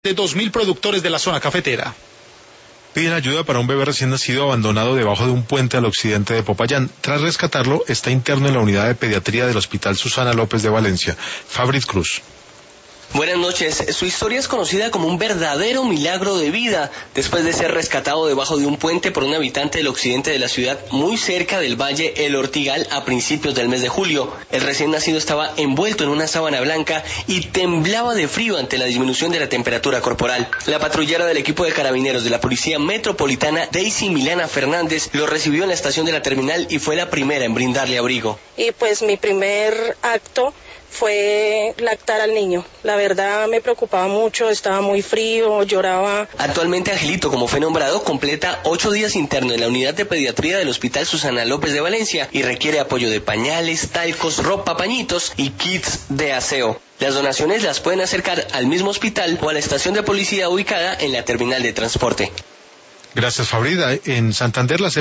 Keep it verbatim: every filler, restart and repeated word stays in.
de dos mil productores de la zona cafetera. Piden ayuda para un bebé recién nacido abandonado debajo de un puente al occidente de Popayán. Tras rescatarlo, está interno en la unidad de pediatría del Hospital Susana López de Valencia. Fabrit Cruz. Buenas noches. Su historia es conocida como un verdadero milagro de vida, después de ser rescatado debajo de un puente por un habitante del occidente de la ciudad, muy cerca del valle El Ortigal, a principios del mes de julio. El recién nacido estaba envuelto en una sábana blanca y temblaba de frío ante la disminución de la temperatura corporal. La patrullera del equipo de carabineros de la Policía Metropolitana, Daisy Milana Fernández, lo recibió en la estación de la terminal y fue la primera en brindarle abrigo. Y pues mi primer acto fue lactar al niño. La verdad me preocupaba mucho, estaba muy frío, lloraba. Actualmente Angelito, como fue nombrado, completa ocho días interno en la unidad de pediatría del Hospital Susana López de Valencia y requiere apoyo de pañales, talcos, ropa, pañitos y kits de aseo. Las donaciones las pueden acercar al mismo hospital o a la estación de policía ubicada en la terminal de transporte. Gracias, Fabrida. En Santander, la